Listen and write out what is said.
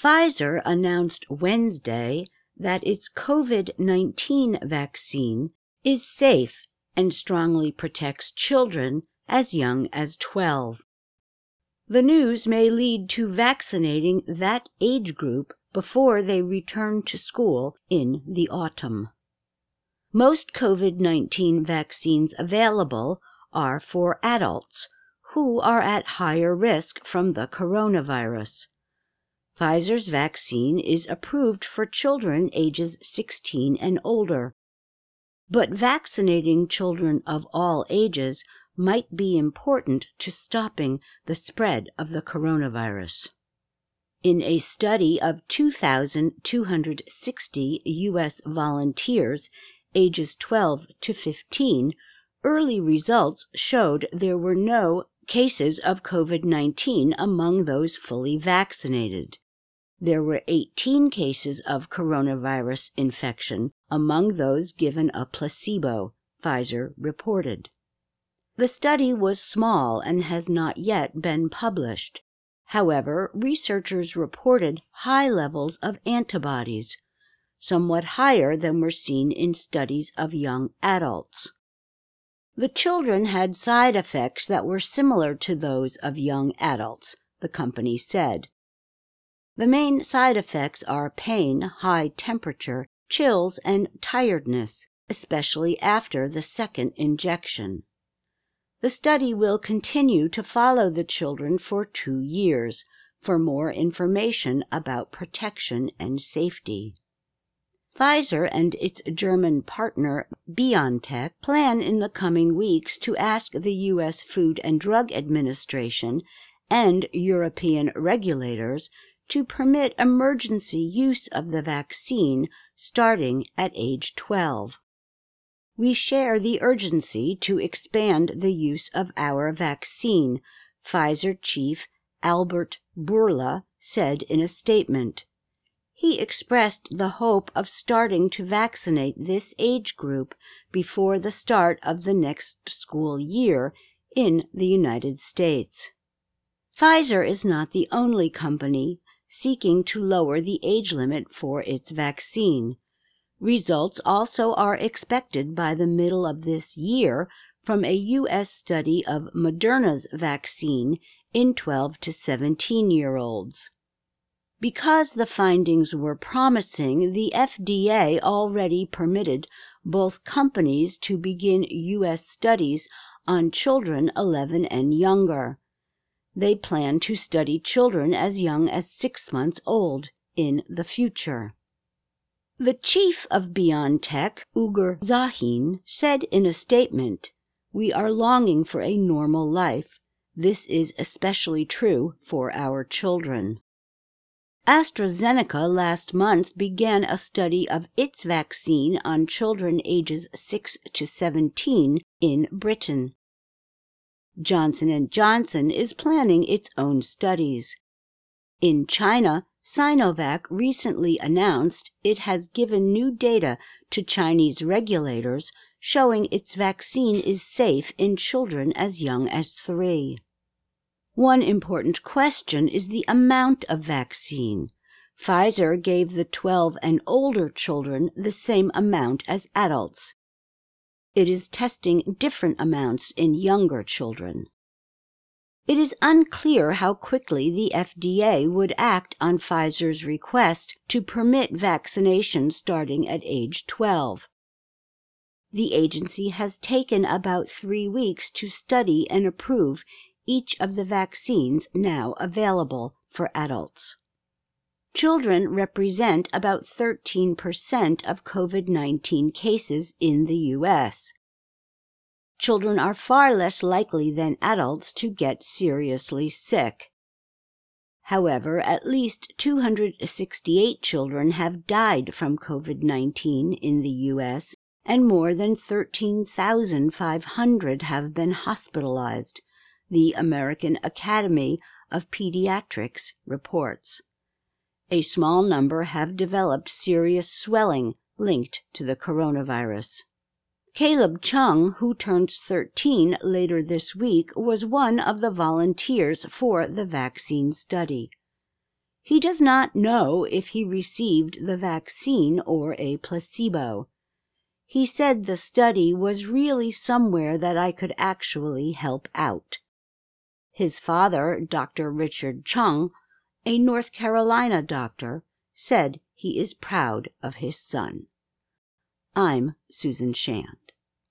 Pfizer announced Wednesday that its COVID-19 vaccine is safe and strongly protects children as young as 12. The news may lead to vaccinating that age group before they return to school in the autumn. Most COVID-19 vaccines available are for adults who are at higher risk from the coronavirus. Pfizer's vaccine is approved for children ages 16 and older, but vaccinating children of all ages might be important to stopping the spread of the coronavirus. In a study of 2,260 U.S. volunteers ages 12 to 15, early results showed there were no cases of COVID-19 among those fully vaccinated. There were 18 cases of coronavirus infection among those given a placebo, Pfizer reported. The study was small and has not yet been published. However, researchers reported high levels of antibodies, somewhat higher than were seen in studies of young adults. The children had side effects that were similar to those of young adults, the company said. The main side effects are pain, high temperature, chills, and tiredness, especially after the second injection. The study will continue to follow the children for 2 years for more information about protection and safety. Pfizer and its German partner BioNTech plan in the coming weeks to ask the U.S. Food and Drug Administration and European regulators to permit emergency use of the vaccine starting at age 12. We share the urgency to expand the use of our vaccine, Pfizer chief Albert Bourla said in a statement. He expressed the hope of starting to vaccinate this age group before the start of the next school year in the United States. Pfizer is not the only company seeking to lower the age limit for its vaccine. Results also are expected by the middle of this year from a U.S. study of Moderna's vaccine in 12 to 17-year-olds. Because the findings were promising, the FDA already permitted both companies to begin U.S. studies on children 11 and younger. They plan to study children as young as 6 months old in the future. The chief of BioNTech, Ugur Sahin, said in a statement, "We are longing for a normal life. This is especially true for our children." AstraZeneca last month began a study of its vaccine on children ages 6 to 17 in Britain. Johnson & Johnson is planning its own studies. In China, Sinovac recently announced it has given new data to Chinese regulators showing its vaccine is safe in children as young as 3. One important question is the amount of vaccine. Pfizer gave the 12 and older children the same amount as adults. It is testing different amounts in younger children. It is unclear how quickly the FDA would act on Pfizer's request to permit vaccination starting at age 12. The agency has taken about 3 weeks to study and approve each of the vaccines now available for adults. Children represent about 13% of COVID-19 cases in the U.S. Children are far less likely than adults to get seriously sick. However, at least 268 children have died from COVID-19 in the U.S., and more than 13,500 have been hospitalized, the American Academy of Pediatrics reports. A small number have developed serious swelling linked to the coronavirus. Caleb Chung, who turns 13 later this week, was one of the volunteers for the vaccine study. He does not know if he received the vaccine or a placebo. He said the study was really somewhere that I could actually help out. His father, Dr. Richard Chung, a North Carolina doctor, said he is proud of his son. I'm Susan Shan.